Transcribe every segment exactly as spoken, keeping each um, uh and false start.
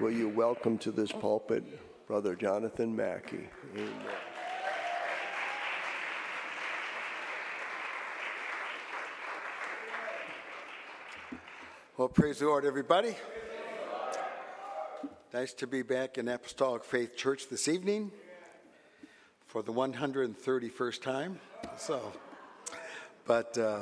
will you welcome to this pulpit Brother Jonathan Mackey. Amen. Well, praise the Lord, everybody. Nice to be back in Apostolic Faith Church this evening for the one hundred thirty-first time. So, but uh,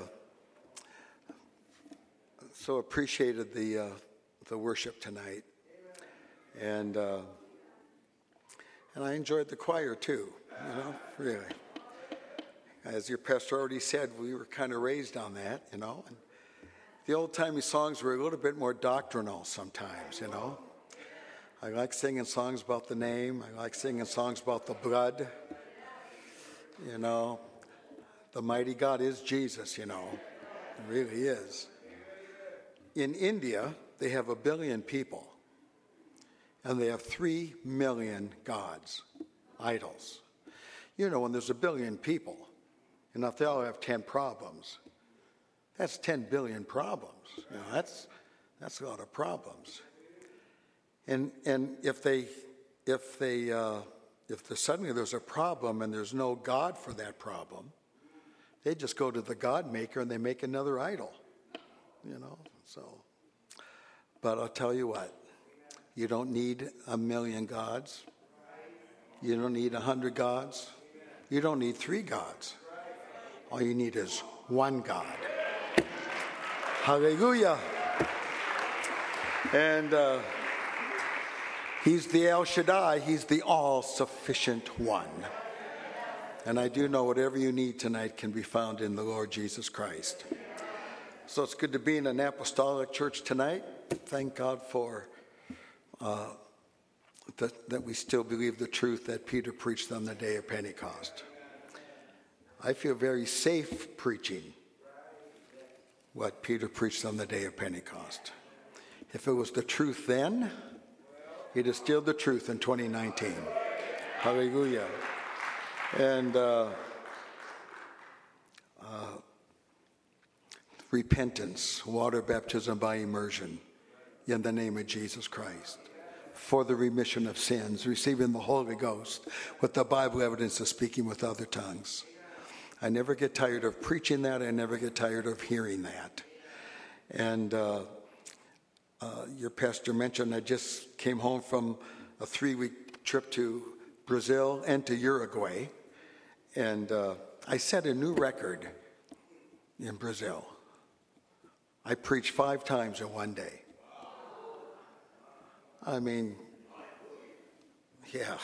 so appreciated the uh, the worship tonight, and uh, and I enjoyed the choir too. You know, really. As your pastor already said, we were kind of raised on that, you know. And the old-timey songs were a little bit more doctrinal sometimes, you know. I like singing songs about the name. I like singing songs about the blood. You know, the mighty God is Jesus, you know. It really is. In India, they have a billion people, and they have three million gods, idols. You know, when there's a billion people, and if they all have ten problems, that's ten billion problems. You know, that's that's a lot of problems. And and if they if they uh, if the, suddenly there's a problem and there's no God for that problem, they just go to the God maker and they make another idol. You know, so. But I'll tell you what, you don't need a million gods. You don't need a hundred gods. You don't need three gods. All you need is one God. Hallelujah. And uh, he's the El Shaddai. He's the all-sufficient one. And I do know whatever you need tonight can be found in the Lord Jesus Christ. So it's good to be in an apostolic church tonight. Thank God for uh, that, that we still believe the truth that Peter preached on the day of Pentecost. I feel very safe preaching what Peter preached on the day of Pentecost. If it was the truth then, it is still the truth in twenty nineteen. Hallelujah. And uh, uh, repentance, water baptism by immersion in the name of Jesus Christ for the remission of sins, receiving the Holy Ghost with the Bible evidence of speaking with other tongues. I never get tired of preaching that. I never get tired of hearing that. And uh, uh, your pastor mentioned I just came home from a three-week trip to Brazil and to Uruguay. And uh, I set a new record in Brazil. I preached five times in one day. I mean, yeah.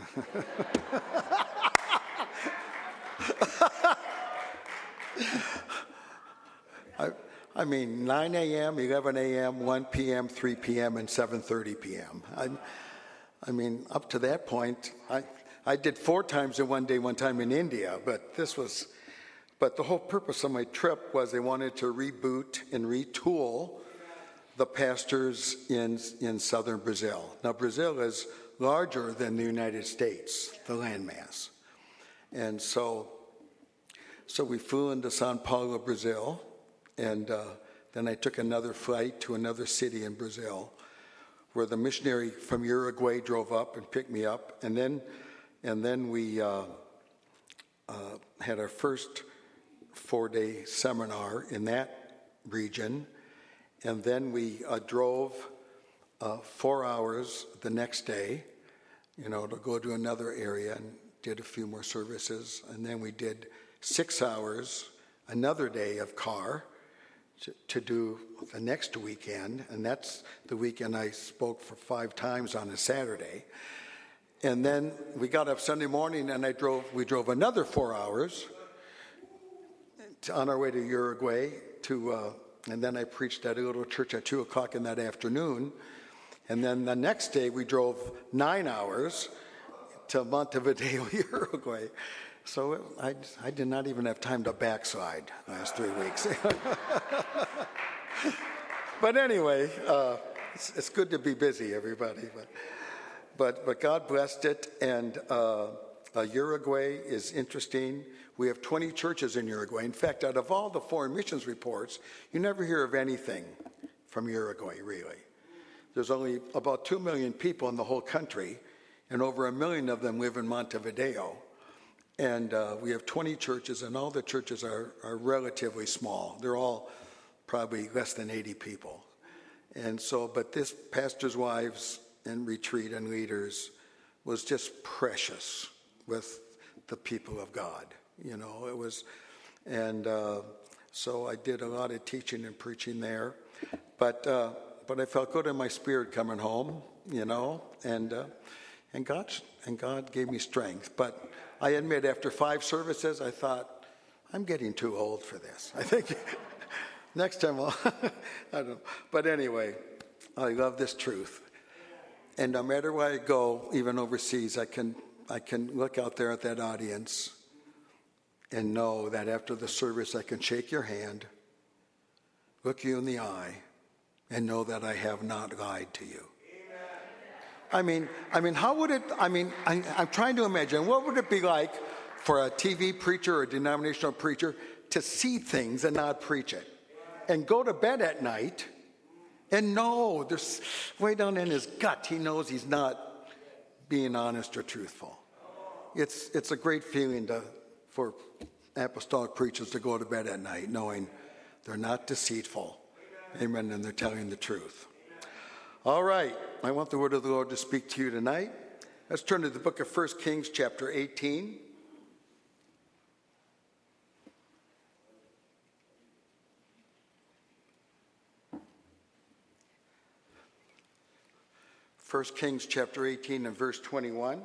I, I mean, nine a.m., eleven a.m., one p.m., three p.m., and seven thirty p.m. I, I mean, up to that point, I, I did four times in one day, one time in India, but this was, but the whole purpose of my trip was they wanted to reboot and retool the pastors in, in southern Brazil. Now, Brazil is larger than the United States, the landmass. And so, so we flew into Sao Paulo, Brazil, and uh, then I took another flight to another city in Brazil where the missionary from Uruguay drove up and picked me up. And then, and then we uh, uh, had our first four-day seminar in that region. And then we uh, drove uh, four hours the next day, you know, to go to another area and did a few more services. And then we did six hours, another day of car to, to do the next weekend. And that's the weekend I spoke for five times on a Saturday. And then we got up Sunday morning and I drove, we drove another four hours to, on our way to Uruguay to, uh, and then I preached at a little church at two o'clock in that afternoon. And then the next day we drove nine hours to Montevideo, Uruguay. So I, I did not even have time to backslide the last three weeks. But anyway, uh, it's, it's good to be busy, everybody. But but, but God blessed it, and uh, uh, Uruguay is interesting. We have twenty churches in Uruguay. In fact, out of all the foreign missions reports, you never hear of anything from Uruguay, really. there's only about two million people in the whole country, and over a million of them live in Montevideo. And uh, we have twenty churches, and all the churches are, are relatively small. They're all probably less than eighty people. And so, but this Pastors' Wives and Retreat and Leaders was just precious with the people of God. You know, it was, and uh, so I did a lot of teaching and preaching there. But uh, but I felt good in my spirit coming home, you know, and uh, and God and God gave me strength. But I admit, after five services, I thought, I'm getting too old for this. I think next time I'll, I don't know. But anyway, I love this truth. And no matter where I go, even overseas, I can I can look out there at that audience and know that after the service I can shake your hand, look you in the eye, and know that I have not lied to you. I mean, I mean, how would it, I mean, I, I'm trying to imagine, what would it be like for a T V preacher or a denominational preacher to see things and not preach it? And go to bed at night and know, there's way down in his gut, he knows he's not being honest or truthful. It's it's a great feeling to, for apostolic preachers to go to bed at night knowing they're not deceitful. Amen, and they're telling the truth. All right, I want the word of the Lord to speak to you tonight. Let's turn to the book of First Kings, chapter eighteen. First Kings, chapter eighteen, and verse twenty-one.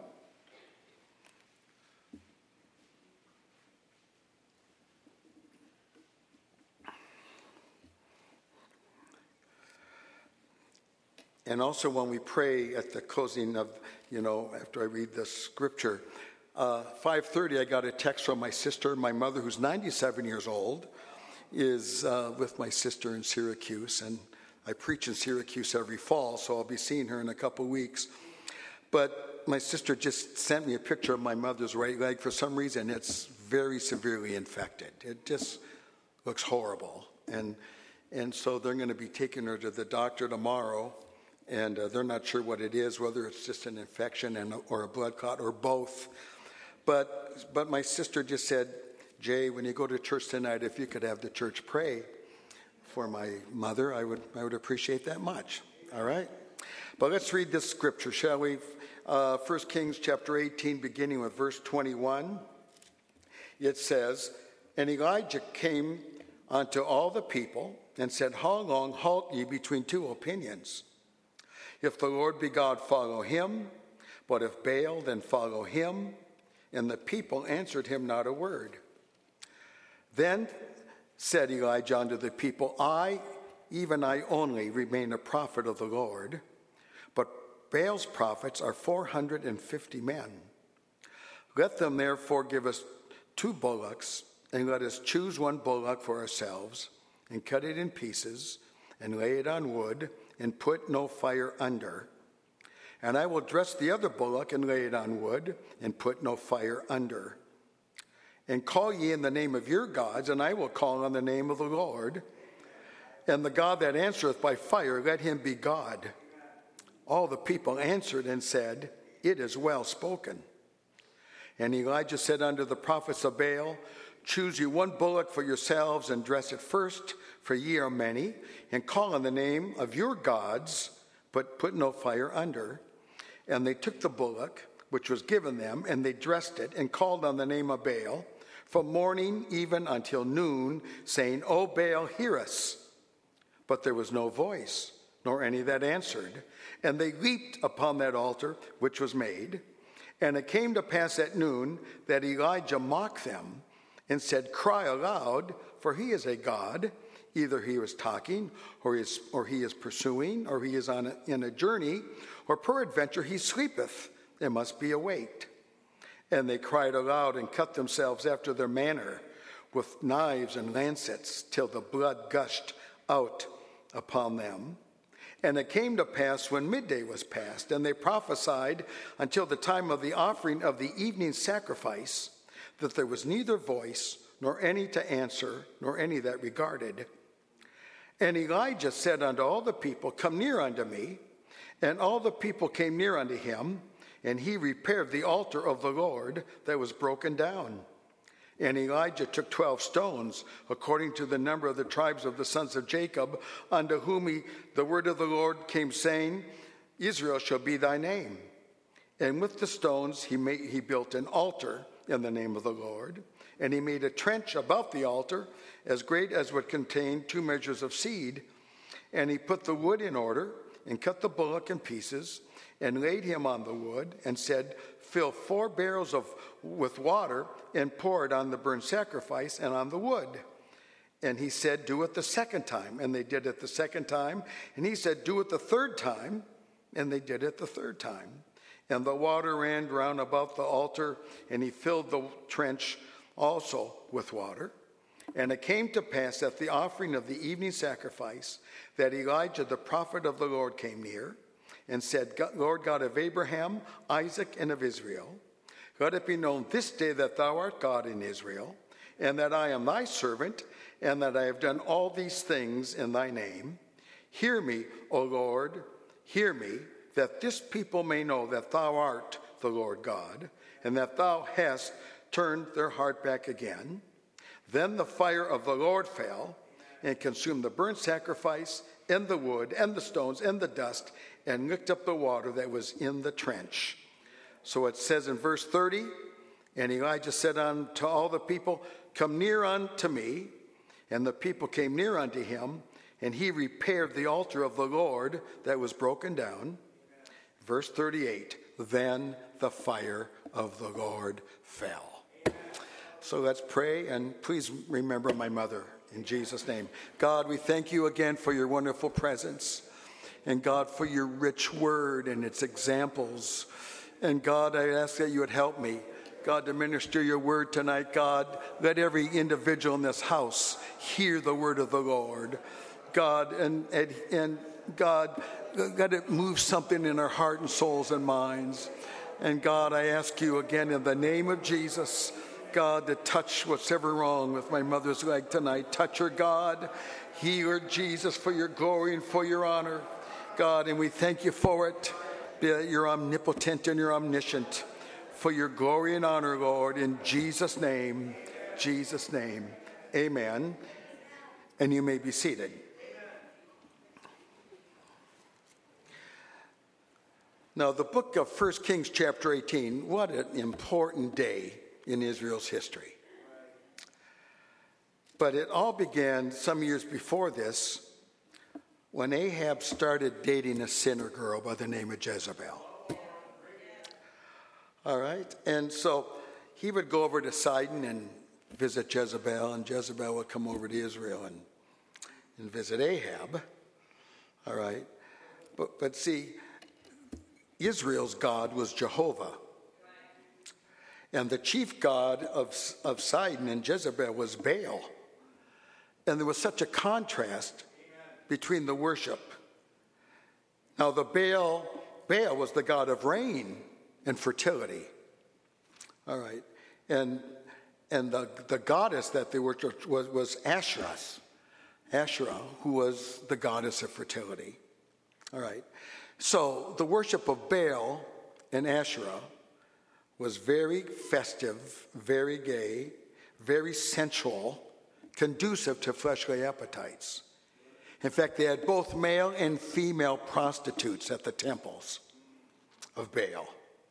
And also when we pray at the closing of, you know, after I read the scripture, uh, five thirty, I got a text from my sister. My mother, who's ninety-seven years old, is uh, with my sister in Syracuse. And I preach in Syracuse every fall, so I'll be seeing her in a couple weeks. But my sister just sent me a picture of my mother's right leg. For some reason, it's very severely infected. It just looks horrible. And, and so they're going to be taking her to the doctor tomorrow. And uh, they're not sure what it is, whether it's just an infection and, or a blood clot or both. But but my sister just said, Jay, when you go to church tonight, if you could have the church pray for my mother, I would I would appreciate that much. All right? But let's read this scripture, shall we? Uh, First Kings chapter eighteen, beginning with verse twenty-one. It says, And Elijah came unto all the people and said, How long halt ye between two opinions? If the Lord be God, follow him. But if Baal, then follow him. And the people answered him not a word. Then said Elijah unto the people, I, even I only, remain a prophet of the Lord. But Baal's prophets are four hundred and fifty men. Let them therefore give us two bullocks, and let us choose one bullock for ourselves, and cut it in pieces, and lay it on wood, and put no fire under. And I will dress the other bullock and lay it on wood, and put no fire under. And call ye in the name of your gods, and I will call on the name of the Lord. And the God that answereth by fire, let him be God. All the people answered and said, It is well spoken. And Elijah said unto the prophets of Baal, Choose you one bullock for yourselves, and dress it first, for ye are many, and call on the name of your gods, but put no fire under. And they took the bullock, which was given them, and they dressed it, and called on the name of Baal, from morning even until noon, saying, O Baal, hear us. But there was no voice, nor any that answered. And they leaped upon that altar which was made. And it came to pass at noon that Elijah mocked them, and said, Cry aloud, for he is a god. Either he was talking, or he is, or he is pursuing, or he is on a, in a journey, or peradventure he sleepeth, and must be awaked. And they cried aloud, and cut themselves after their manner, with knives and lancets, till the blood gushed out upon them. And it came to pass when midday was past, and they prophesied until the time of the offering of the evening sacrifice, that there was neither voice, nor any to answer, nor any that regarded. And Elijah said unto all the people, Come near unto me. And all the people came near unto him, and he repaired the altar of the Lord that was broken down. And Elijah took twelve stones, according to the number of the tribes of the sons of Jacob, unto whom he, the word of the Lord came, saying, Israel shall be thy name. And with the stones he, made, he built an altar in the name of the Lord. And he made a trench about the altar, as great as would contain two measures of seed. And he put the wood in order, and cut the bullock in pieces, and laid him on the wood, and said, Fill four barrels of with water, and pour it on the burnt sacrifice and on the wood. And he said, Do it the second time. And they did it the second time. And he said, Do it the third time. And they did it the third time. And the water ran round about the altar, and he filled the trench also with water. And it came to pass at the offering of the evening sacrifice that Elijah the prophet of the Lord came near, and said, Lord God of Abraham, Isaac, and of Israel, let it be known this day that thou art God in Israel, and that I am thy servant, and that I have done all these things in thy name. Hear me, O Lord, hear me, that this people may know that thou art the Lord God, and that thou hast turned their heart back again. Then the fire of the Lord fell, and consumed the burnt sacrifice, and the wood, and the stones, and the dust, and licked up the water that was in the trench. So it says in verse thirty, And Elijah said unto all the people, Come near unto me. And the people came near unto him, and he repaired the altar of the Lord that was broken down. Verse thirty-eight, Then the fire of the Lord fell. So let's pray, and please remember my mother in Jesus' name. God, we thank you again for your wonderful presence, and God, for your rich word and its examples. And God, I ask that you would help me, God, to minister your word tonight. God, let every individual in this house hear the word of the Lord. God, and, and, and God, let it move something in our heart and souls and minds. And God, I ask you again in the name of Jesus, God, to touch what's ever wrong with my mother's leg tonight. Touch her, God. Heal her, Jesus, for your glory and for your honor, God. And we thank you for it. You're omnipotent and you're omniscient. For your glory and honor, Lord, in Jesus' name, Jesus' name, amen. And you may be seated. Now, the book of First Kings chapter eighteen, what an important day in Israel's history. But it all began some years before this when Ahab started dating a sinner girl by the name of Jezebel. All right, and so he would go over to Sidon and visit Jezebel, and Jezebel would come over to Israel and, and visit Ahab. All right, but, but see, Israel's God was Jehovah. And the chief god of, of Sidon and Jezebel was Baal. And there was such a contrast between the worship. Now the Baal, Baal was the god of rain and fertility. All right. And and the, the goddess that they worshiped was, was Asherah. Asherah, who was the goddess of fertility. All right. So the worship of Baal and Asherah was very festive, very gay, very sensual, conducive to fleshly appetites. In fact, they had both male and female prostitutes at the temples of Baal.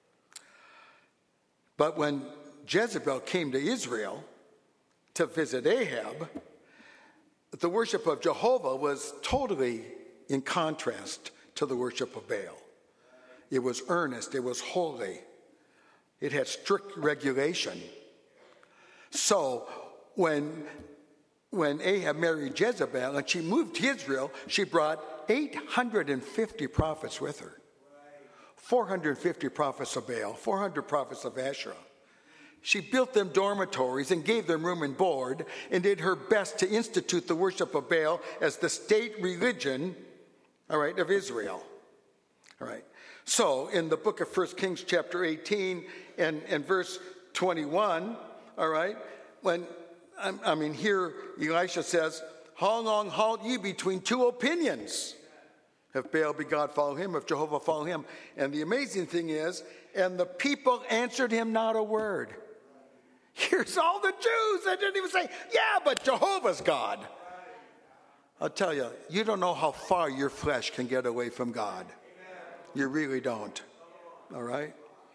But when Jezebel came to Israel to visit Ahab, the worship of Jehovah was totally in contrast to the worship of Baal. It was earnest, it was holy. It had strict regulation. So when, when Ahab married Jezebel and she moved to Israel, she brought eight hundred fifty prophets with her. four hundred fifty prophets of Baal, four hundred prophets of Asherah. She built them dormitories and gave them room and board and did her best to institute the worship of Baal as the state religion, all right, of Israel. All right. So in the book of First Kings chapter eighteen and, and verse twenty-one, all right, when, I, I mean, here Elisha says, how long halt ye between two opinions? If Baal be God, follow him. If Jehovah, follow him. And the amazing thing is, and the people answered him not a word. Here's all the Jews that didn't even say, yeah, but Jehovah's God. I'll tell you, you don't know how far your flesh can get away from God. You really don't. All right?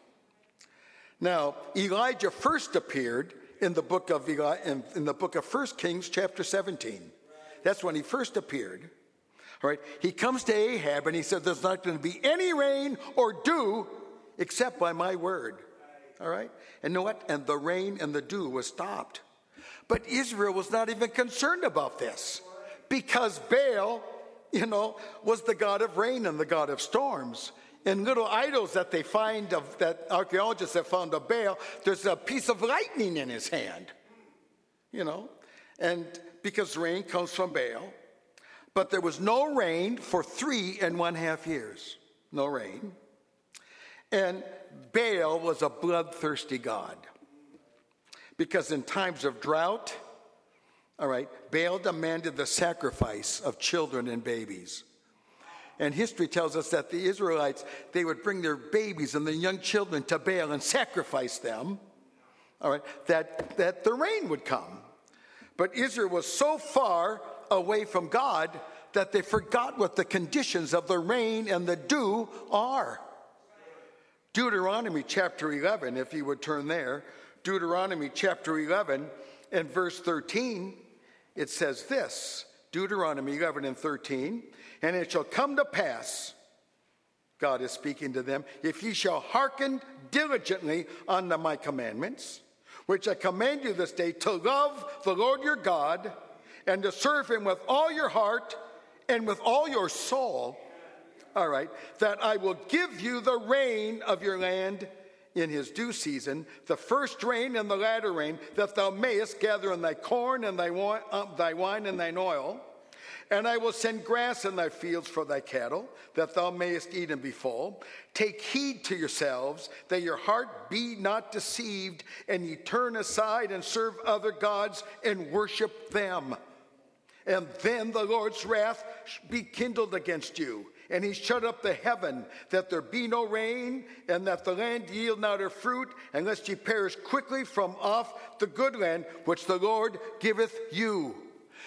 Now, Elijah first appeared in the book of Eli, in, in the book of First Kings, chapter seventeen. That's when he first appeared. All right? He comes to Ahab and he said, there's not going to be any rain or dew except by my word. All right? And you know what? And the rain and the dew was stopped. But Israel was not even concerned about this because Baal, you know, was the god of rain and the god of storms. And little idols that they find, of that archaeologists have found of Baal, there's a piece of lightning in his hand, you know, and because rain comes from Baal. But there was no rain for three and one half years. No rain. And Baal was a bloodthirsty god. Because in times of drought, all right, Baal demanded the sacrifice of children and babies. And history tells us that the Israelites, they would bring their babies and their young children to Baal and sacrifice them, all right, that, that the rain would come. But Israel was so far away from God that they forgot what the conditions of the rain and the dew are. Deuteronomy chapter eleven, if you would turn there, Deuteronomy chapter eleven and verse thirteen, it says this, Deuteronomy eleven and thirteen, and it shall come to pass, God is speaking to them, if ye shall hearken diligently unto my commandments, which I command you this day, to love the Lord your God, and to serve him with all your heart and with all your soul, all right, that I will give you the rain of your land in his due season, the first rain and the latter rain, that thou mayest gather in thy corn and thy wine, uh, thy wine and thine oil. And I will send grass in thy fields for thy cattle, that thou mayest eat and be full. Take heed to yourselves, that your heart be not deceived, and ye turn aside and serve other gods and worship them. And then the Lord's wrath be kindled against you, and he shut up the heaven, that there be no rain, and that the land yield not her fruit, unless ye perish quickly from off the good land which the Lord giveth you.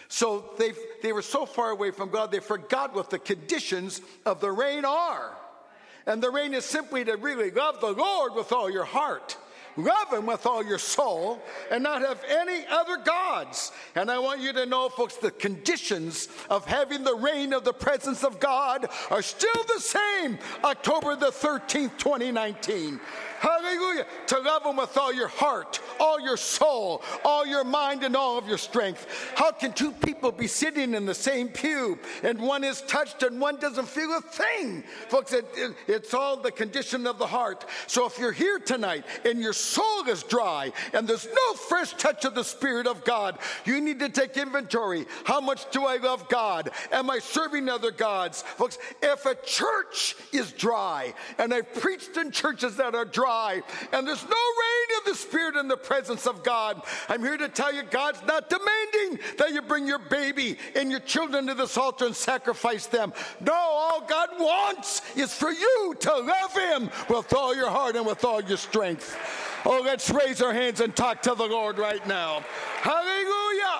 So they they were so far away from God, they forgot what the conditions of the rain are. And the rain is simply to really love the Lord with all your heart. Love him with all your soul and not have any other gods. And I want you to know, folks, the conditions of having the reign of the presence of God are still the same October the thirteenth, twenty nineteen. Hallelujah. To love him with all your heart, all your soul, all your mind, and all of your strength. How can two people be sitting in the same pew and one is touched and one doesn't feel a thing? Folks, it, it, it's all the condition of the heart. So if you're here tonight and your soul is dry and there's no fresh touch of the Spirit of God, you need to take inventory. How much do I love God? Am I serving other gods? Folks, if a church is dry, and I've preached in churches that are dry, and there's no rain of the Spirit in the presence of God, I'm here to tell you, God's not demanding that you bring your baby and your children to this altar and sacrifice them. No, all God wants is for you to love him with all your heart and with all your strength. Oh, let's raise our hands and talk to the Lord right now. Hallelujah!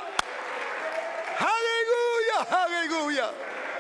Hallelujah! Hallelujah!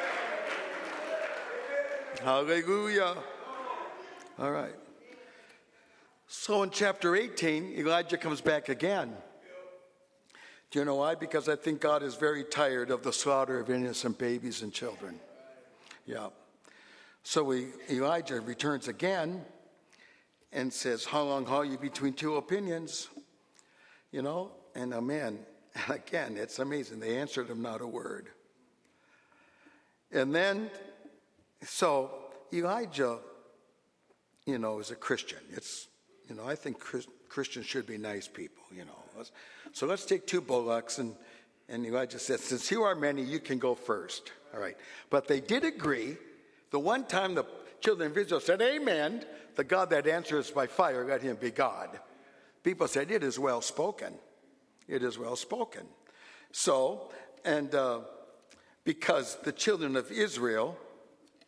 Hallelujah! All right. So in chapter eighteen, Elijah comes back again. Do you know why? Because I think God is very tired of the slaughter of innocent babies and children. Yeah. So we, Elijah returns again and says, how long haul you between two opinions? You know, and a man, and again, it's amazing. They answered him not a word. And then, so Elijah, you know, is a Christian. It's, you know, I think Chris, Christians should be nice people, you know. Let's, so let's take two bullocks, and, and Elijah says, since you are many, you can go first. All right. But they did agree. The one time the children of Israel said, amen, the God that answers by fire, let him be God. People said, it is well spoken. It is well spoken. So, and uh, because the children of Israel,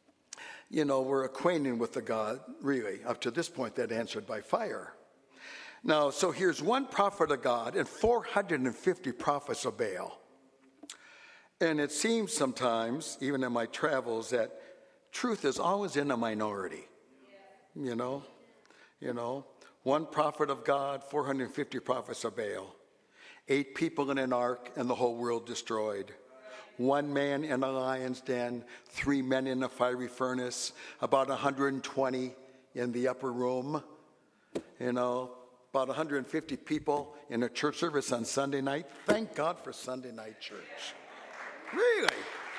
you know, were acquainted with the God, really, up to this point, that answered by fire. Now, so here's one prophet of God and four hundred fifty prophets of Baal. And it seems sometimes, even in my travels, that truth is always in a minority. You know, you know, one prophet of God, four hundred fifty prophets of Baal, eight people in an ark, and the whole world destroyed. One man in a lion's den, three men in a fiery furnace, about one hundred twenty in the upper room, you know, about one hundred fifty people in a church service on Sunday night. Thank God for Sunday night church. Really?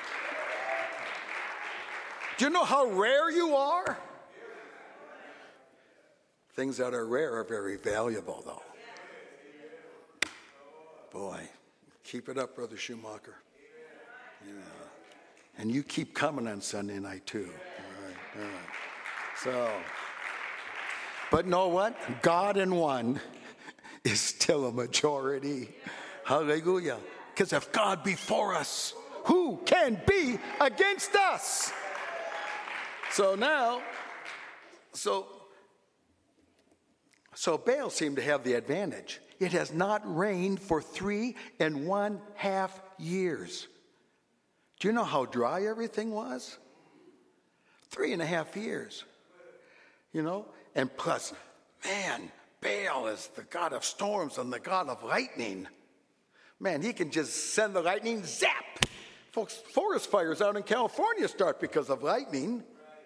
Do you know how rare you are? Things that are rare are very valuable, though. Boy, keep it up, Brother Schumacher. Yeah. And you keep coming on Sunday night, too. All right, all right. So, but know what? God in one is still a majority. Hallelujah. Because if God be for us, who can be against us? So now, so, so Baal seemed to have the advantage. It has not rained for three and one half years. Do you know how dry everything was? Three and a half years. You know? And plus, man, Baal is the god of storms and the god of lightning. Man, he can just send the lightning, zap! Folks, forest fires out in California start because of lightning.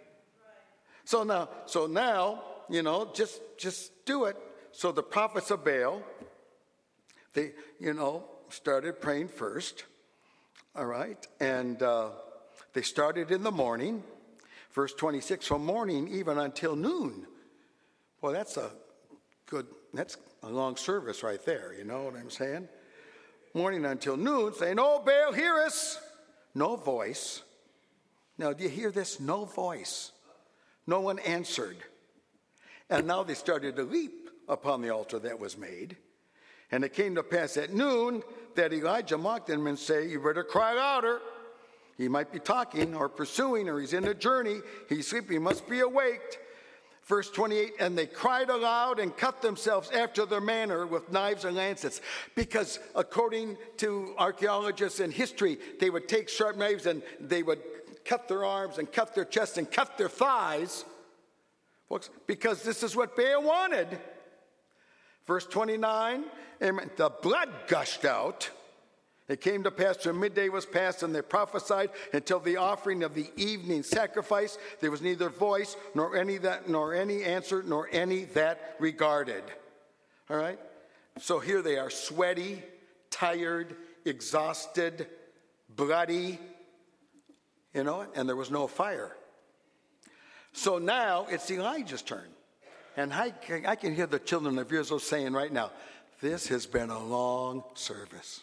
So now, so now, you know, just just do it. So the prophets of Baal, they, you know, started praying first. All right, and uh, they started in the morning. Verse twenty-six, from morning even until noon. Boy, that's a good, that's a long service right there, you know what I'm saying? Morning until noon, saying, oh, Baal, hear us. No voice. Now, do you hear this? No voice. No one answered. And now they started to leap upon the altar that was made. And it came to pass at noon that Elijah mocked them and said, you better cry louder. He might be talking or pursuing, or he's in a journey. He's sleeping, he must be awaked. Verse twenty-eight, and they cried aloud and cut themselves after their manner with knives and lancets. Because according to archaeologists and history, they would take sharp knives and they would cut their arms and cut their chests and cut their thighs. Folks, because this is what Baal wanted. Verse twenty-nine, and the blood gushed out. It came to pass when midday was past, and they prophesied until the offering of the evening sacrifice. There was neither voice, nor any that, nor any answer, nor any that regarded. All right? So here they are, sweaty, tired, exhausted, bloody, you know, and there was no fire. So now it's Elijah's turn. And I, I can hear the children of Israel saying right now, this has been a long service.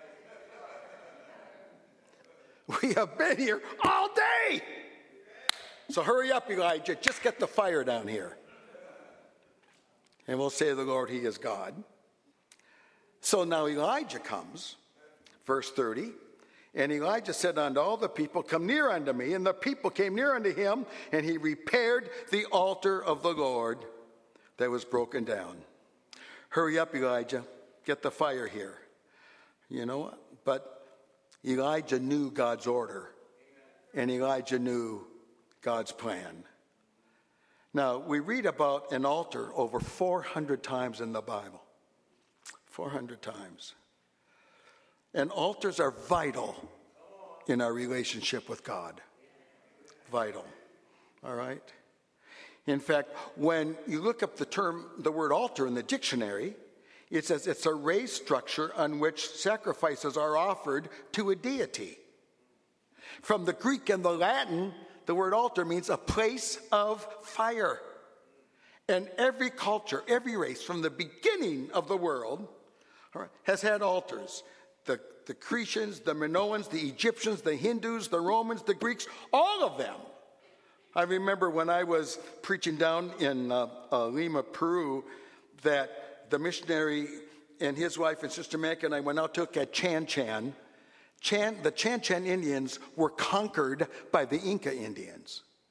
We have been here all day. So hurry up, Elijah. Just get the fire down here. And we'll say to the Lord, he is God. So now Elijah comes, verse thirty. And Elijah said unto all the people, come near unto me. And the people came near unto him, and he repaired the altar of the Lord that was broken down. Hurry up, Elijah. Get the fire here. You know what? But Elijah knew God's order, and Elijah knew God's plan. Now, we read about an altar over four hundred times in the Bible. four hundred times. And altars are vital in our relationship with God. Vital. All right? In fact, when you look up the term, the word altar in the dictionary, it says it's a raised structure on which sacrifices are offered to a deity. From the Greek and the Latin, the word altar means a place of fire. And every culture, every race, from the beginning of the world, has had altars. The, the Cretians, the Minoans, the Egyptians, the Hindus, the Romans, the Greeks, all of them. I remember when I was preaching down in uh, uh, Lima, Peru, that the missionary and his wife and Sister Mac and I went out to look at Chan Chan. Chan, the Chan Chan Indians were conquered by the Inca Indians.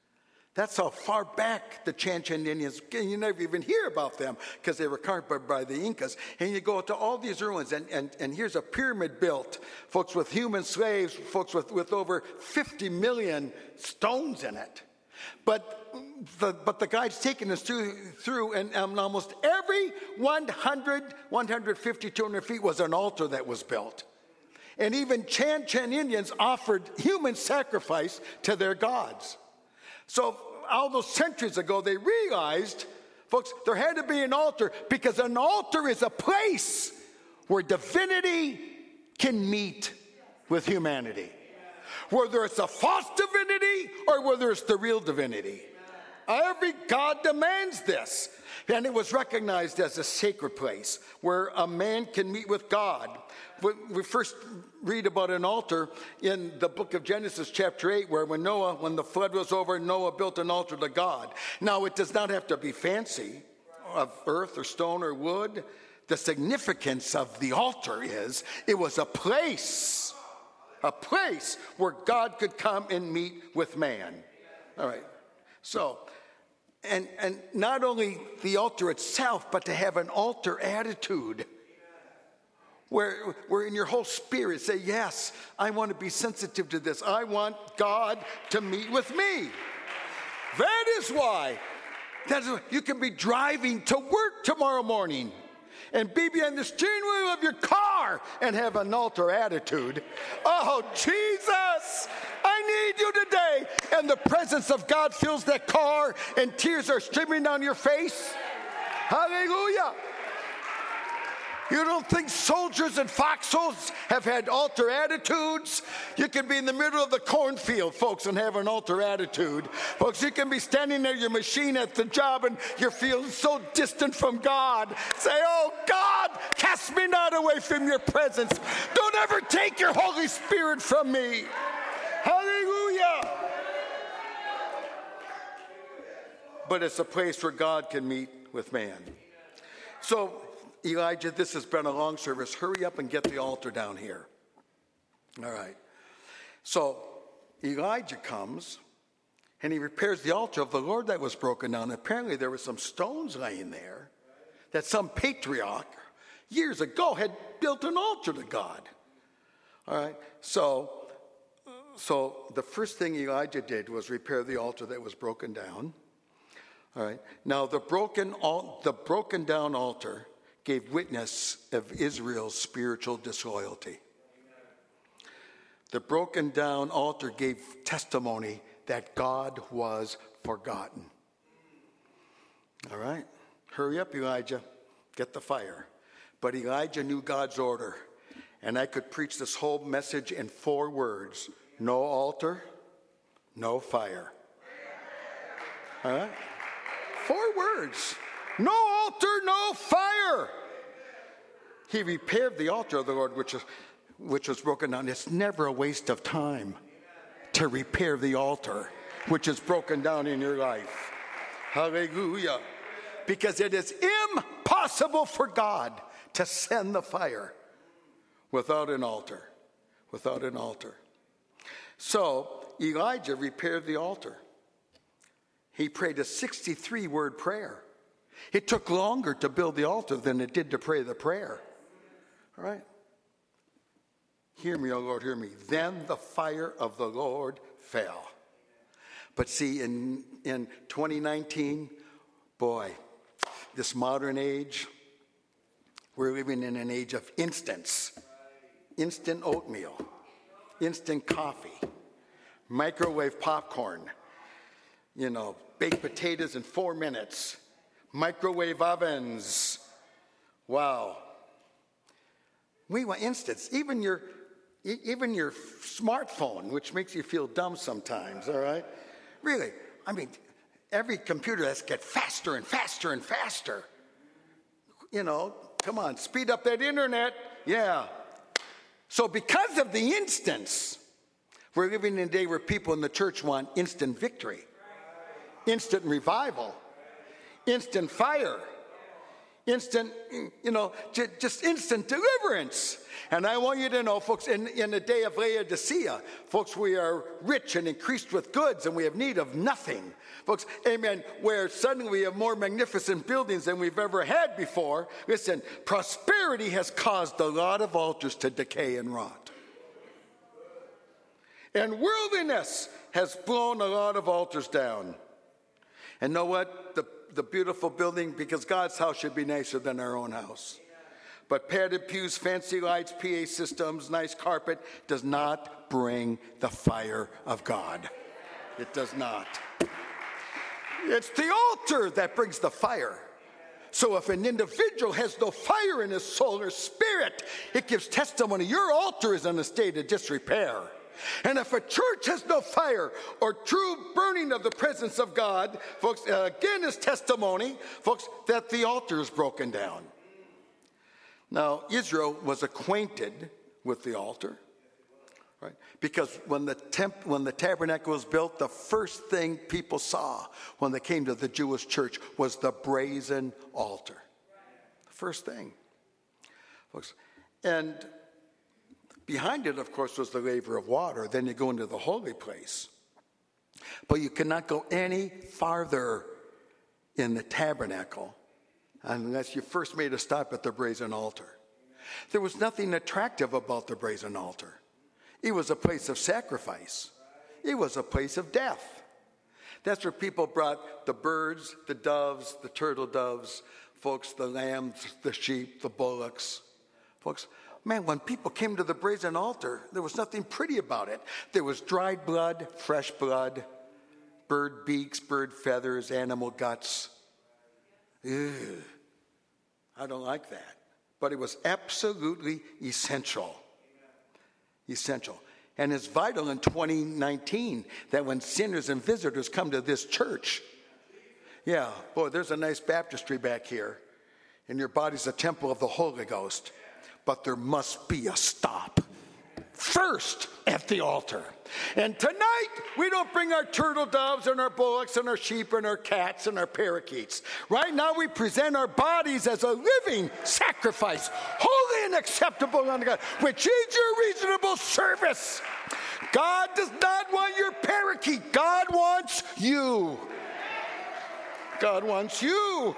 That's how far back the Chan Chan Indians, you never even hear about them because they were conquered by the Incas. And you go to all these ruins, and, and, and here's a pyramid built, folks, with human slaves, folks with, with over fifty million stones in it. But the, but the guide's taking us through, through and um, almost every one hundred, one fifty, two hundred feet was an altar that was built. And even Chan Chan Indians offered human sacrifice to their gods. So all those centuries ago, they realized, folks, there had to be an altar because an altar is a place where divinity can meet with humanity. Whether it's a false divinity or whether it's the real divinity. Every God demands this. And it was recognized as a sacred place where a man can meet with God. We first read about an altar in the book of Genesis chapter eight, where when Noah, when the flood was over, Noah built an altar to God. Now, it does not have to be fancy, of earth or stone or wood. The significance of the altar is it was a place, a place where God could come and meet with man. All right. So, and, and not only the altar itself, but to have an altar attitude. Where, where in your whole spirit say, yes, I want to be sensitive to this. I want God to meet with me. That is why that is, you can be driving to work tomorrow morning and be behind the steering wheel of your car and have an altar attitude. Oh, Jesus, I need you today. And the presence of God fills that car and tears are streaming down your face. Hallelujah. You don't think soldiers in foxholes have had altar attitudes? You can be in the middle of the cornfield, folks, and have an altar attitude. Folks, you can be standing there, your machine at the job, and you're feeling so distant from God. Say, oh, God, cast me not away from your presence. Don't ever take your Holy Spirit from me. Hallelujah. But it's a place where God can meet with man. So, Elijah, this has been a long service. Hurry up and get the altar down here. All right. So Elijah comes and he repairs the altar of the Lord that was broken down. Apparently there were some stones laying there that some patriarch years ago had built an altar to God. All right. So, so the first thing Elijah did was repair the altar that was broken down. All right. Now the broken, the broken down altar gave witness of Israel's spiritual disloyalty. The broken down altar gave testimony that God was forgotten. All right? Hurry up, Elijah. Get the fire. But Elijah knew God's order. And I could preach this whole message in four words. No altar, no fire. All right? Four words. No altar, no fire. He repaired the altar of the Lord, which was, which was broken down. It's never a waste of time to repair the altar, which is broken down in your life. Hallelujah. Because it is impossible for God to send the fire without an altar. Without an altar. So Elijah repaired the altar. He prayed a sixty-three word prayer. It took longer to build the altar than it did to pray the prayer. All right? Hear me, O Lord, hear me. Then the fire of the Lord fell. But see, in, in twenty nineteen, boy, this modern age, we're living in an age of instants. Instant oatmeal, instant coffee, microwave popcorn, you know, baked potatoes in four minutes. Microwave ovens. Wow. We want instance. Even your, even your smartphone, which makes you feel dumb sometimes, all right? Really, I mean, every computer has to get faster and faster and faster. You know, come on, speed up that internet. Yeah. So because of the instance, we're living in a day where people in the church want instant victory, instant revival, instant fire, instant, you know, j- just instant deliverance. And I want you to know, folks, in, in the day of Laodicea, folks, we are rich and increased with goods, and we have need of nothing. Folks, amen, where suddenly we have more magnificent buildings than we've ever had before. Listen, prosperity has caused a lot of altars to decay and rot. And worldliness has blown a lot of altars down. And know what? The, the beautiful building, because God's house should be nicer than our own house. But padded pews, fancy lights, P A systems, nice carpet does not bring the fire of God. It does not. It's the altar that brings the fire. So if an individual has no fire in his soul or spirit, it gives testimony your altar is in a state of disrepair. And if a church has no fire or true burning of the presence of God, folks, uh, again is testimony, folks, that the altar is broken down. Now, Israel was acquainted with the altar, right? Because when the temp, when the tabernacle was built, the first thing people saw when they came to the Jewish church was the brazen altar. The first thing, folks. And behind it, of course, was the laver of water. Then you go into the holy place. But you cannot go any farther in the tabernacle unless you first made a stop at the brazen altar. There was nothing attractive about the brazen altar. It was a place of sacrifice. It was a place of death. That's where people brought the birds, the doves, the turtle doves, folks, the lambs, the sheep, the bullocks. Folks, man, when people came to the brazen altar, there was nothing pretty about it. There was dried blood, fresh blood, bird beaks, bird feathers, animal guts. Ew. I don't like that. But it was absolutely essential. Essential. And it's vital in twenty nineteen that when sinners and visitors come to this church, yeah, boy, there's a nice baptistry back here, and your body's a temple of the Holy Ghost. But there must be a stop first at the altar. And tonight, we don't bring our turtle doves and our bullocks and our sheep and our cats and our parakeets. Right now, we present our bodies as a living sacrifice, holy and acceptable unto God, which is your reasonable service. God does not want your parakeet. God wants you. God wants you.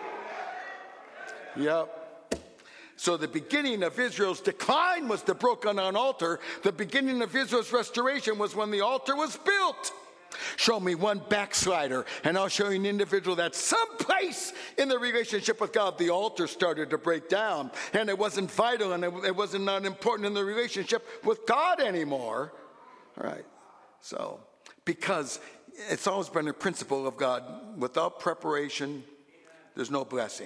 Yep. So the beginning of Israel's decline was the broken down altar. The beginning of Israel's restoration was when the altar was built. Show me one backslider, and I'll show you an individual that someplace in the relationship with God, the altar started to break down, and it wasn't vital, and it, it wasn't not important in the relationship with God anymore. All right. So, because it's always been a principle of God, without preparation, there's no blessing.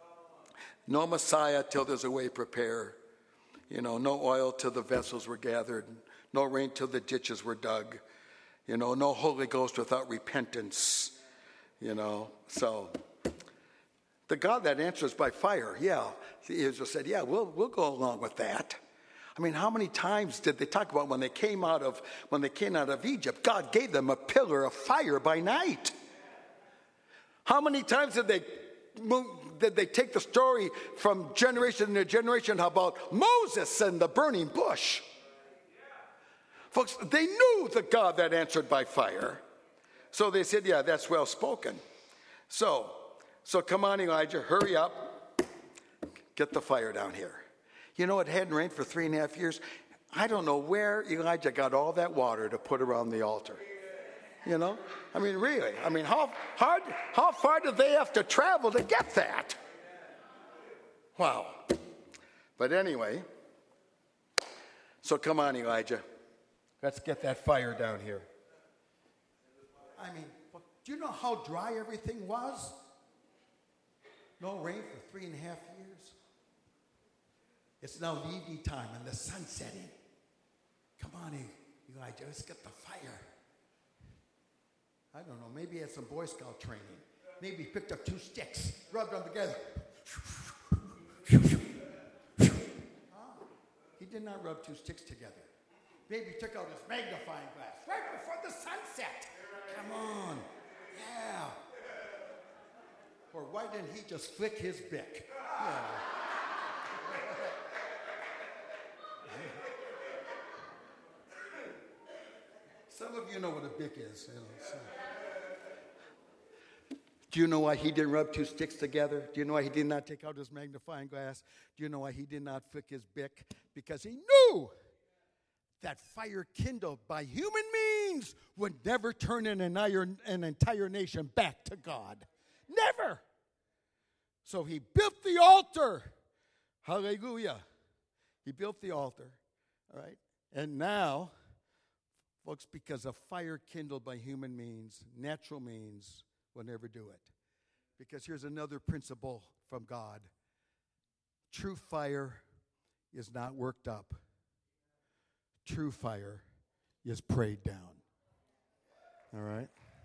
No Messiah till there's a way prepared. You know, no oil till the vessels were gathered. No rain till the ditches were dug. You know, no Holy Ghost without repentance. You know, so the God that answers by fire, yeah. Israel said, yeah, we'll we'll go along with that. I mean, how many times did they talk about when they came out of when they came out of Egypt? God gave them a pillar of fire by night. How many times did they did they take the story from generation to generation about Moses and the burning bush? Folks, they knew the God that answered by fire. So they said, yeah, that's well spoken. So, so come on, Elijah, hurry up. Get the fire down here. You know, it hadn't rained for three and a half years. I don't know where Elijah got all that water to put around the altar. You know? I mean, really. I mean, how hard, how far did they have to travel to get that? Wow. But anyway, so come on, Elijah. Let's get that fire down here. I mean, do you know how dry everything was? No rain for three and a half years. It's now the evening time and the sun's setting. Come on, Elijah, let's get the fire. I don't know, maybe he had some Boy Scout training. Maybe he picked up two sticks, rubbed them together. Oh, he did not rub two sticks together. Maybe he took out his magnifying glass right before the sunset. Come on. Yeah. Or why didn't he just flick his bick? Yeah. Some of you know what a bick is. You know, so. Do you know why he didn't rub two sticks together? Do you know why he did not take out his magnifying glass? Do you know why he did not flick his bick? Because he knew that fire kindled by human means would never turn an entire, an entire nation back to God. Never. So he built the altar. Hallelujah. He built the altar. All right. And now, folks, because of fire kindled by human means, natural means, will never do it. Because here's another principle from God. True fire is not worked up. True fire is prayed down. All right?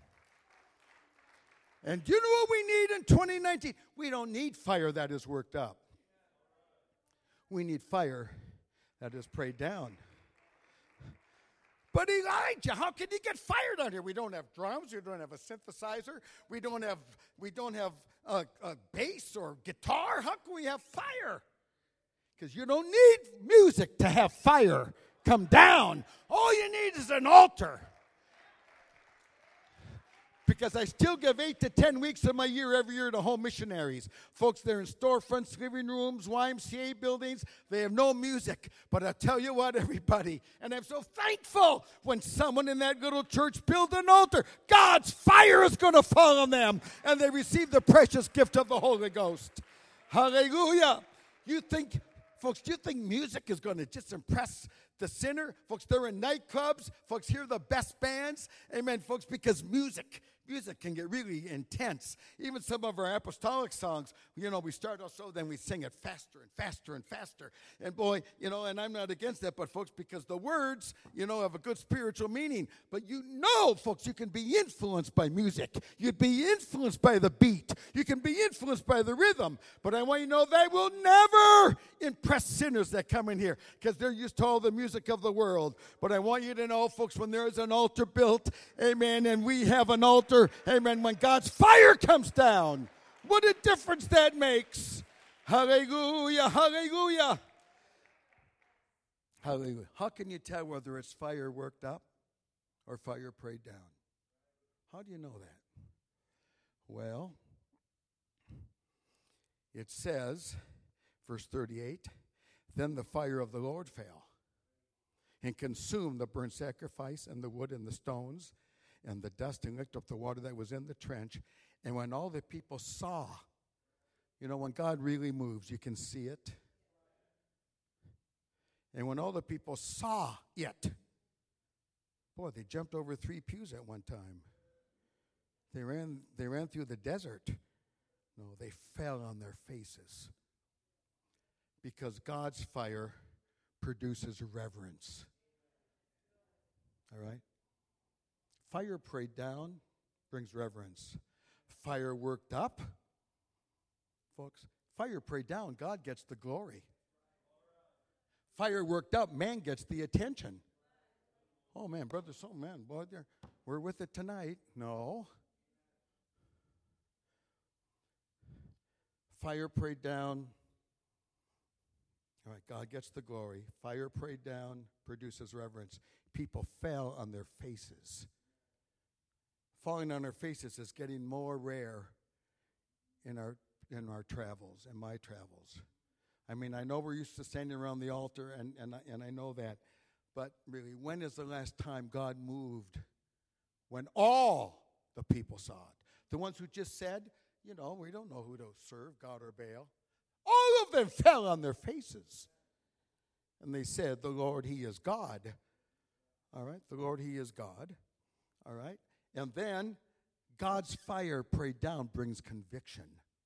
And do you know what we need in twenty nineteen? We don't need fire that is worked up. We need fire that is prayed down. But Elijah, how can you get fire down here? We don't have drums. We don't have a synthesizer. We don't have we don't have a, a bass or guitar. How can we have fire? Because you don't need music to have fire come down. All you need is an altar. Because I still give eight to ten weeks of my year every year to home missionaries. Folks, they're in storefronts, living rooms, Y M C A buildings. They have no music. But I'll tell you what, everybody, and I'm so thankful when someone in that little church built an altar. God's fire is going to fall on them, and they receive the precious gift of the Holy Ghost. Hallelujah. You think, folks, do you think music is going to just impress the sinner? Folks, they're in nightclubs. Folks, hear the best bands. Amen, folks, because music, music can get really intense. Even some of our apostolic songs, you know, we start out so, then we sing it faster and faster and faster. And boy, you know, and I'm not against that, but folks, because the words, you know, have a good spiritual meaning. But you know, folks, you can be influenced by music. You'd be influenced by the beat. You can be influenced by the rhythm. But I want you to know they will never impress sinners that come in here because they're used to all the music of the world. But I want you to know, folks, when there is an altar built, amen, and we have an altar, amen, when God's fire comes down, what a difference that makes. Hallelujah, hallelujah. Hallelujah. How can you tell whether it's fire worked up or fire prayed down? How do you know that? Well, it says, verse thirty-eight, then the fire of the Lord fell and consumed the burnt sacrifice and the wood and the stones and the dust and licked up the water that was in the trench. And when all the people saw, you know, when God really moves, you can see it. And when all the people saw it, boy, they jumped over three pews at one time. They ran, they ran through the desert. No, they fell on their faces. Because God's fire produces reverence. All right? Fire prayed down brings reverence. Fire worked up, folks, fire prayed down, God gets the glory. Fire worked up, man gets the attention. Oh, man, brother, so man, boy, we're with it tonight. No. Fire prayed down. All right, God gets the glory. Fire prayed down, produces reverence. People fell on their faces. Falling on our faces is getting more rare in our in our travels, in my travels. I mean, I know we're used to standing around the altar, and, and, I, and I know that. But really, when is the last time God moved? When all the people saw it. The ones who just said, you know, we don't know who to serve, God or Baal. All of them fell on their faces. And they said, the Lord, He is God. All right, the Lord, He is God. All right. And then God's fire prayed down brings conviction.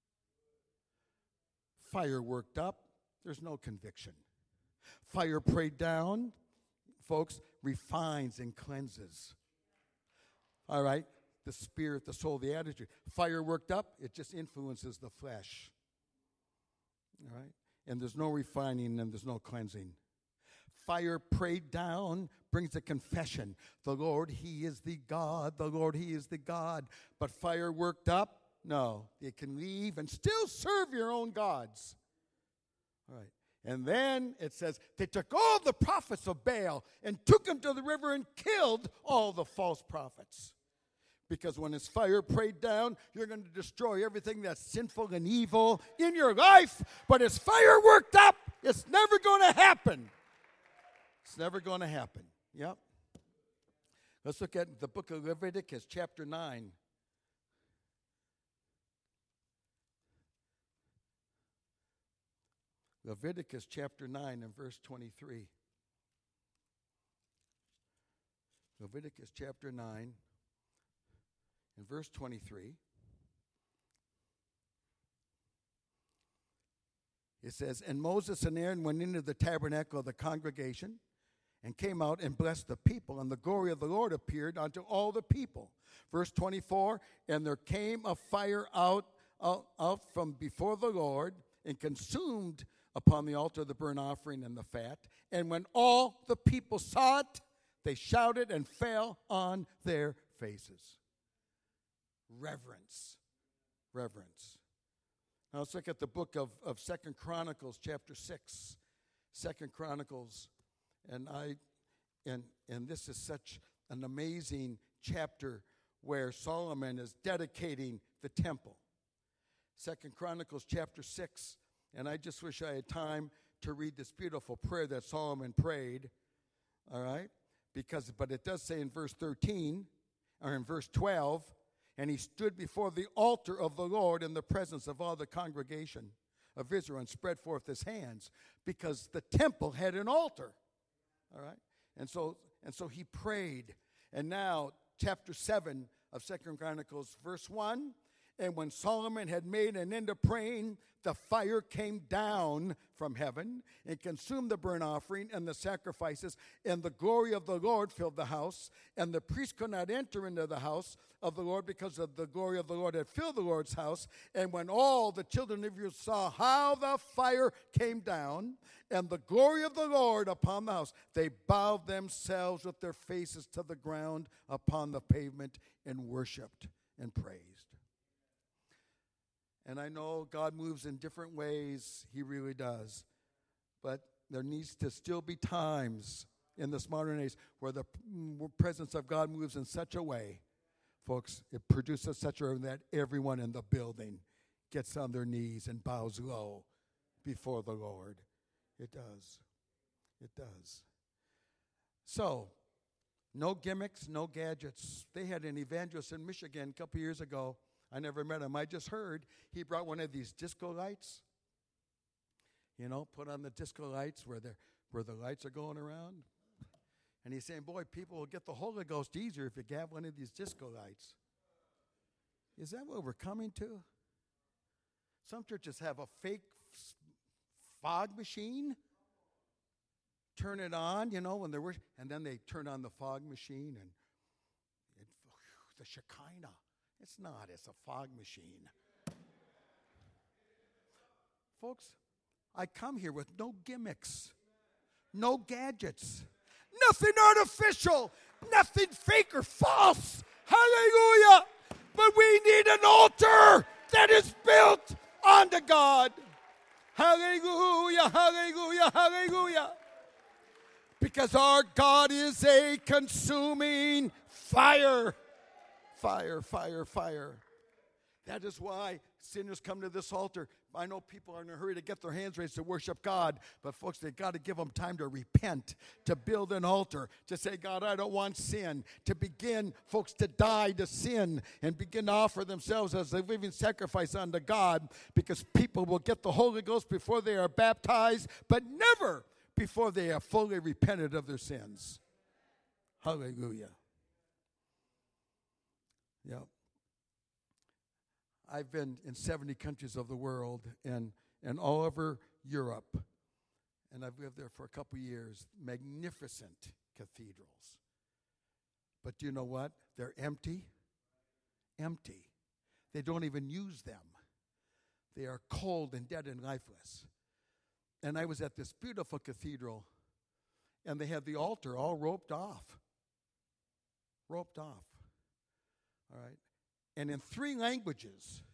Fire worked up, there's no conviction. Fire prayed down, folks, refines and cleanses. All right? The spirit, the soul, the attitude. Fire worked up, it just influences the flesh. All right? And there's no refining and there's no cleansing. Fire prayed down brings a confession. The Lord, He is the God. The Lord, He is the God. But fire worked up, No, you can leave and still serve your own gods. All right. And then it says, they took all the prophets of Baal and took them to the river and killed all the false prophets. Because when his fire prayed down, you're going to destroy everything that's sinful and evil in your life. But his fire worked up, it's never going to happen. It's never going to happen. Yep. Let's look at the book of Leviticus, chapter nine. Leviticus chapter nine and verse twenty-three. Leviticus chapter nine and verse twenty-three. It says, and Moses and Aaron went into the tabernacle of the congregation and came out and blessed the people, and the glory of the Lord appeared unto all the people. Verse twenty-four, and there came a fire out, out, out from before the Lord and consumed upon the altar the burnt offering and the fat. And when all the people saw it, they shouted and fell on their faces. Reverence. Reverence. Now let's look at the book of, of Second Chronicles, chapter six. Second Chronicles, and I and and this is such an amazing chapter where Solomon is dedicating the temple. Second Chronicles chapter six. And I just wish I had time to read this beautiful prayer that Solomon prayed, all right? Because, but it does say in verse thirteen, or in verse twelve, and he stood before the altar of the Lord in the presence of all the congregation of Israel and spread forth his hands, because the temple had an altar, all right? And so, and so he prayed. And now, chapter seven of Second Chronicles, verse one, and when Solomon had made an end of praying, the fire came down from heaven and consumed the burnt offering and the sacrifices, and the glory of the Lord filled the house. And the priest could not enter into the house of the Lord because of the glory of the Lord had filled the Lord's house. And when all the children of Israel saw how the fire came down and the glory of the Lord upon the house, they bowed themselves with their faces to the ground upon the pavement and worshiped and praised. And I know God moves in different ways. He really does. But there needs to still be times in this modern age where the presence of God moves in such a way, folks, it produces such a way that everyone in the building gets on their knees and bows low before the Lord. It does. It does. So, no gimmicks, no gadgets. They had an evangelist in Michigan a couple years ago. I never met him. I just heard he brought one of these disco lights. You know, put on the disco lights where the where the lights are going around. And he's saying, boy, people will get the Holy Ghost easier if you have one of these disco lights. Is that what we're coming to? Some churches have a fake fog machine. Turn it on, you know, when they're worshiping, and then they turn on the fog machine and it, the Shekinah. It's not. It's a fog machine. Folks, I come here with no gimmicks, no gadgets, nothing artificial, nothing fake or false. Hallelujah. But we need an altar that is built unto God. Hallelujah, hallelujah, hallelujah. Because our God is a consuming fire. Fire, fire, fire. That is why sinners come to this altar. I know people are in a hurry to get their hands raised to worship God, but folks, they've got to give them time to repent, to build an altar, to say, God, I don't want sin, to begin, folks, to die to sin and begin to offer themselves as a living sacrifice unto God, because people will get the Holy Ghost before they are baptized, but never before they have fully repented of their sins. Hallelujah. Yeah. I've been in seventy countries of the world and, and all over Europe. And I've lived there for a couple years. Magnificent cathedrals. But do you know what? They're empty. Empty. They don't even use them. They are cold and dead and lifeless. And I was at this beautiful cathedral, and they had the altar all roped off. Roped off. All right. And in three languages,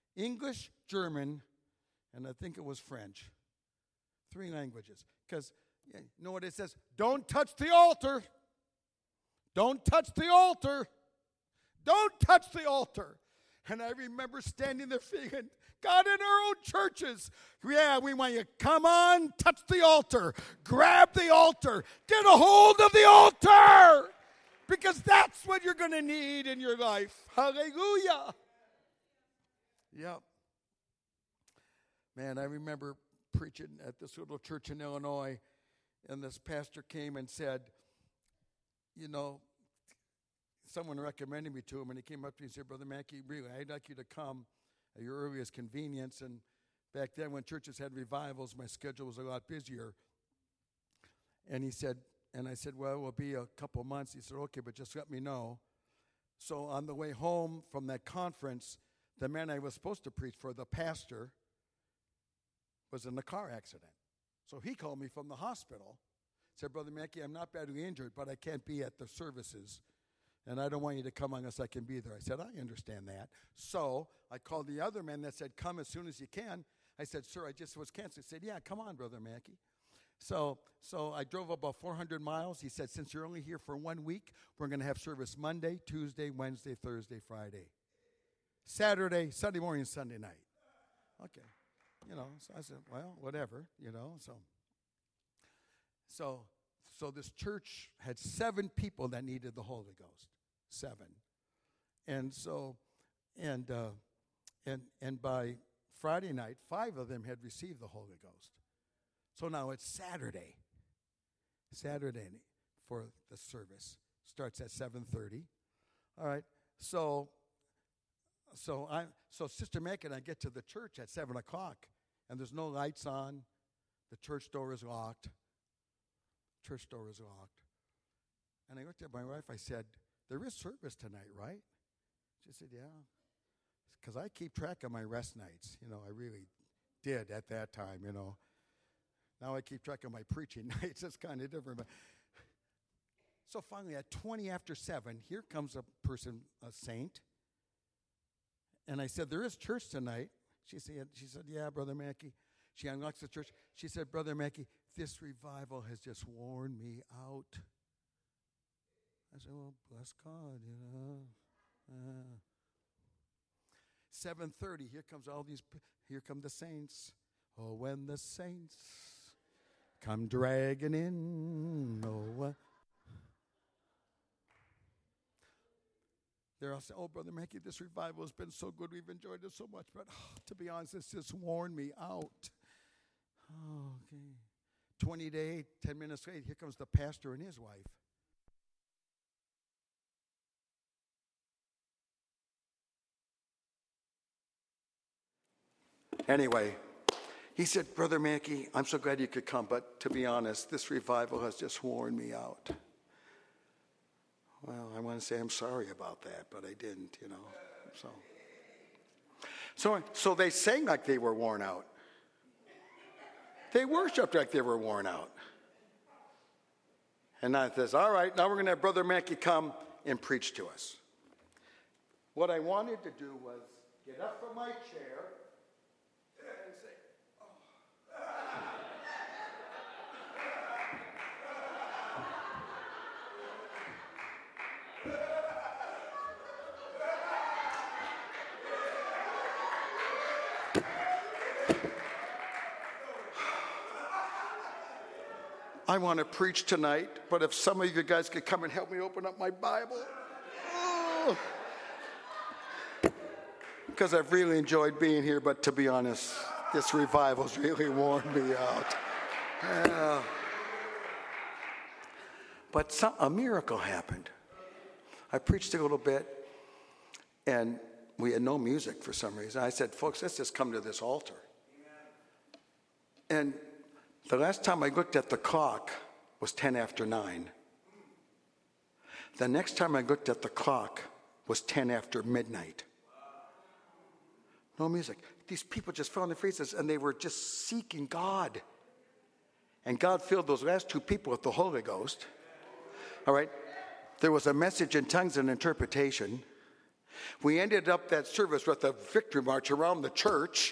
English, German, and I think it was French. Three languages. Because, you know what it says? Don't touch the altar. Don't touch the altar. Don't touch the altar. And I remember standing there thinking, God, in our own churches, yeah, we want you, come on, touch the altar. Grab the altar. Get a hold of the altar. Because that's what you're going to need in your life. Hallelujah. Yep. Man, I remember preaching at this little church in Illinois, and this pastor came and said, you know, someone recommended me to him, and he came up to me and said, Brother Mackey, really, I'd like you to come at your earliest convenience. And back then when churches had revivals, my schedule was a lot busier. And he said, and I said, well, it will be a couple months. He said, okay, but just let me know. So on the way home from that conference, the man I was supposed to preach for, the pastor, was in a car accident. So he called me from the hospital, said, Brother Mackey, I'm not badly injured, but I can't be at the services, and I don't want you to come unless I can be there. I said, I understand that. So I called the other man that said, come as soon as you can. I said, sir, I just was canceled. He said, yeah, come on, Brother Mackey. So so I drove about four hundred miles. He said, since you're only here for one week, we're going to have service Monday, Tuesday, Wednesday, Thursday, Friday, Saturday, Sunday morning, Sunday night. Okay. You know, so I said, well, whatever, you know. So so, so this church had seven people that needed the Holy Ghost. Seven. And so, and uh, and and by Friday night, five of them had received the Holy Ghost. So now it's Saturday. Saturday for the service. Starts at seven thirty. All right. So so I so Sister Mack and I get to the church at seven o'clock, and there's no lights on. The church door is locked. Church door is locked. And I looked at my wife. I said, there is service tonight, right? She said, yeah. Because I keep track of my rest nights. You know, I really did at that time, you know. Now I keep track of my preaching nights. It's kind of different. But so finally, at twenty after seven, here comes a person, a saint. And I said, there is church tonight. She said, she said, yeah, Brother Mackey. She unlocks the church. She said, Brother Mackey, this revival has just worn me out. I said, well, bless God, you know. Uh. seven thirty, here comes all these, here come the saints. Oh, when the saints come dragging in, oh, uh. There I'll say, oh, Brother Mackey, this revival has been so good. We've enjoyed it so much. But oh, to be honest, it's just worn me out. Oh, okay. twenty to eight, ten minutes later, here comes the pastor and his wife. Anyway, he said, Brother Mackey, I'm so glad you could come, but to be honest, this revival has just worn me out. Well, I want to say I'm sorry about that, but I didn't, you know. So, so, so they sang like they were worn out. They worshiped like they were worn out. And now it says, all right, now we're going to have Brother Mackey come and preach to us. What I wanted to do was get up from my chair and say, I want to preach tonight, but if some of you guys could come and help me open up my Bible. Because oh. I've really enjoyed being here, but to be honest, this revival's really worn me out. Yeah. But some, a miracle happened. I preached a little bit, and we had no music for some reason. I said, folks, let's just come to this altar. And the last time I looked at the clock was ten after nine. The next time I looked at the clock was ten after midnight. No music. These people just fell on their faces, and they were just seeking God. And God filled those last two people with the Holy Ghost. All right? There was a message in tongues and interpretation. We ended up that service with a victory march around the church.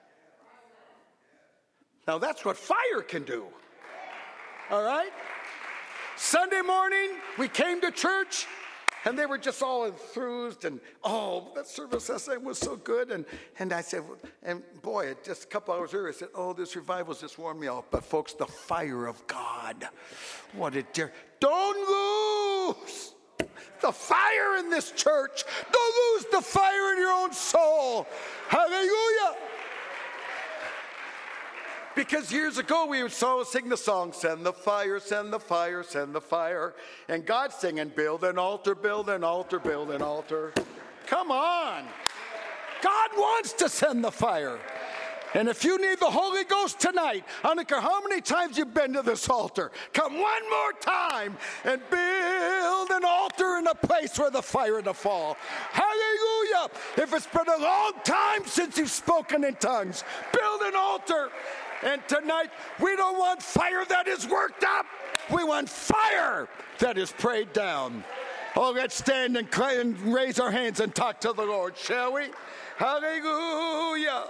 Now that's what fire can do. All right? Sunday morning, we came to church, and they were just all enthused, and oh, that service S M was so good. And, and I said, and boy, just a couple hours earlier, I said, oh, this revival's just warmed me up. But folks, the fire of God, what a dear, don't lose the fire in this church. Don't lose the fire in your own soul. Hallelujah. Because years ago we would so sing the song, send the fire, send the fire, send the fire. And God's singing, build an altar, build an altar, build an altar. Come on. God wants to send the fire. And if you need the Holy Ghost tonight, I don't care how many times you've been to this altar, come one more time and build an altar in a place where the fire to fall. Hallelujah. If it's been a long time since you've spoken in tongues, build an altar. And tonight, we don't want fire that is worked up. We want fire that is prayed down. Oh, let's stand and, cry and raise our hands and talk to the Lord, shall we? Hallelujah.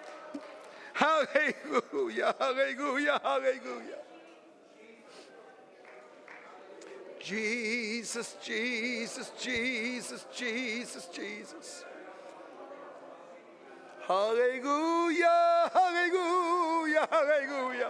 Hallelujah. Hallelujah. Hallelujah. Jesus, Jesus, Jesus, Jesus, Jesus. Hallelujah, hallelujah, hallelujah.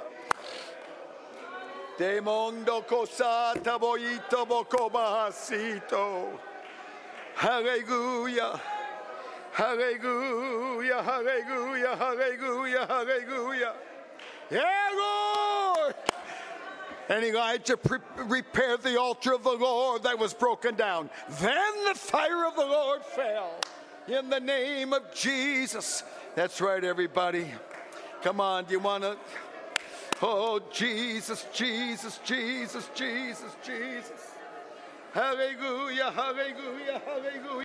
De mondo cosata boito boko bahasito. Hallelujah, hallelujah, hallelujah, hallelujah, hallelujah. Yeah, Lord. And Elijah pre- repaired the altar of the Lord that was broken down. Then the fire of the Lord fell. In the name of Jesus. That's right, everybody. Come on, do you want to? Oh, Jesus, Jesus, Jesus, Jesus, Jesus. Hallelujah, hallelujah, hallelujah.